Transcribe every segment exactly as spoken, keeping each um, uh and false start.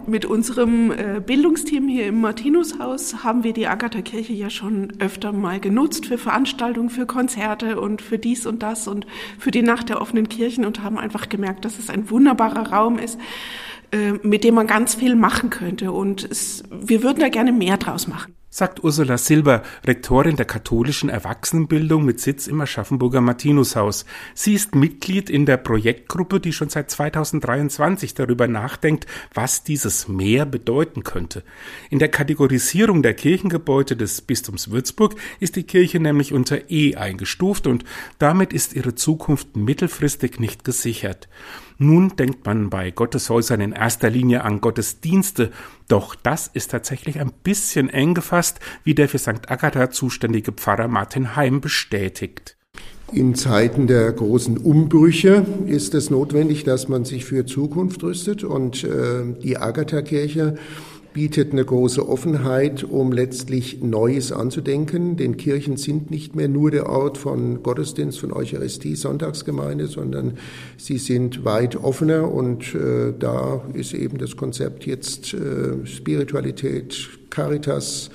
Mit unserem äh, Bildungsteam hier im Martinushaus haben wir die Agatha-Kirche ja schon öfter mal genutzt für Veranstaltungen, für Konzerte und für dies und das und für die Nacht der offenen Kirchen und haben einfach gemerkt, dass es ein wunderbarer Raum ist, äh, mit dem man ganz viel machen könnte. Und es, wir würden da gerne mehr draus machen. Sagt Ursula Silber, Rektorin der katholischen Erwachsenenbildung mit Sitz im Aschaffenburger Martinushaus. Sie ist Mitglied in der Projektgruppe, die schon seit zweitausenddreiundzwanzig darüber nachdenkt, was dieses Mehr bedeuten könnte. In der Kategorisierung der Kirchengebäude des Bistums Würzburg ist die Kirche nämlich unter E eingestuft und damit ist ihre Zukunft mittelfristig nicht gesichert. Nun denkt man bei Gotteshäusern in erster Linie an Gottesdienste, doch das ist tatsächlich ein bisschen eng gefasst, wie der für Sankt Agatha zuständige Pfarrer Martin Heim bestätigt. In Zeiten der großen Umbrüche ist es notwendig, dass man sich für Zukunft rüstet und äh, die Agatha-Kirche bietet eine große Offenheit, um letztlich Neues anzudenken. Denn Kirchen sind nicht mehr nur der Ort von Gottesdienst, von Eucharistie, Sonntagsgemeinde, sondern sie sind weit offener und äh, da ist eben das Konzept jetzt äh, Spiritualität, Caritas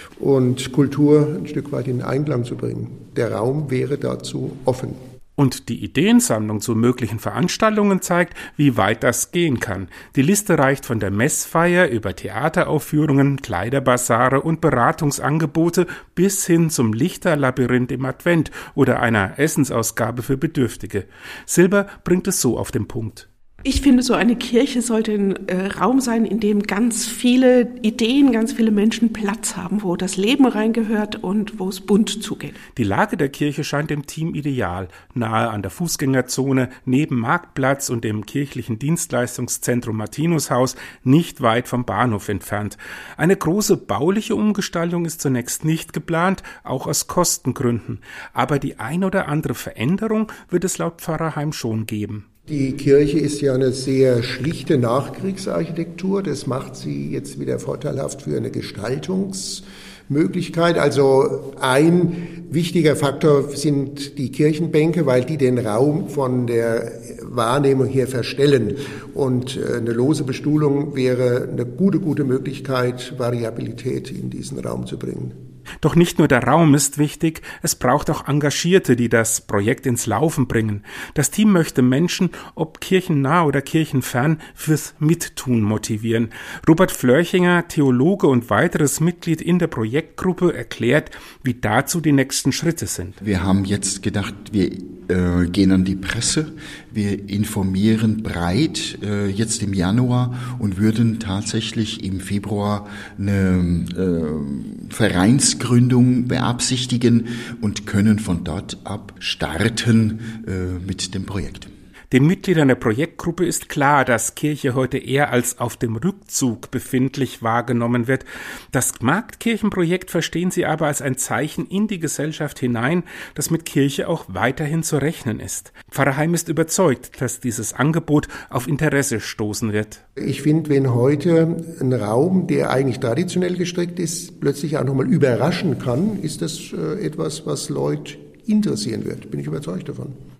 und Kultur ein Stück weit in Einklang zu bringen. Der Raum wäre dazu offen. Und die Ideensammlung zu möglichen Veranstaltungen zeigt, wie weit das gehen kann. Die Liste reicht von der Messfeier über Theateraufführungen, Kleiderbasare und Beratungsangebote bis hin zum Lichterlabyrinth im Advent oder einer Essensausgabe für Bedürftige. Silber bringt es so auf den Punkt. Ich finde, so eine Kirche sollte ein äh, Raum sein, in dem ganz viele Ideen, ganz viele Menschen Platz haben, wo das Leben reingehört und wo es bunt zugeht. Die Lage der Kirche scheint dem Team ideal, nahe an der Fußgängerzone, neben Marktplatz und dem kirchlichen Dienstleistungszentrum Martinushaus, nicht weit vom Bahnhof entfernt. Eine große bauliche Umgestaltung ist zunächst nicht geplant, auch aus Kostengründen. Aber die ein oder andere Veränderung wird es laut Pfarrer Heim schon geben. Die Kirche ist ja eine sehr schlichte Nachkriegsarchitektur. Das macht sie jetzt wieder vorteilhaft für eine Gestaltungsmöglichkeit. Also ein wichtiger Faktor sind die Kirchenbänke, weil die den Raum von der Wahrnehmung her verstellen. Und eine lose Bestuhlung wäre eine gute, gute Möglichkeit, Variabilität in diesen Raum zu bringen. Doch nicht nur der Raum ist wichtig, es braucht auch Engagierte, die das Projekt ins Laufen bringen. Das Team möchte Menschen, ob kirchennah oder kirchenfern, fürs Mittun motivieren. Robert Flörchinger, Theologe und weiteres Mitglied in der Projektgruppe, erklärt, wie dazu die nächsten Schritte sind. Wir haben jetzt gedacht, wir äh, gehen an die Presse, wir informieren breit äh, jetzt im Januar und würden tatsächlich im Februar eine äh, Vereinsgründung beabsichtigen und können von dort ab starten äh, mit dem Projekt. Den Mitgliedern der Projektgruppe ist klar, dass Kirche heute eher als auf dem Rückzug befindlich wahrgenommen wird. Das Marktkirchenprojekt verstehen sie aber als ein Zeichen in die Gesellschaft hinein, dass mit Kirche auch weiterhin zu rechnen ist. Pfarrer Heim ist überzeugt, dass dieses Angebot auf Interesse stoßen wird. Ich finde, wenn heute ein Raum, der eigentlich traditionell gestrickt ist, plötzlich auch nochmal überraschen kann, ist das äh, etwas, was Leute interessieren wird. Bin ich überzeugt davon.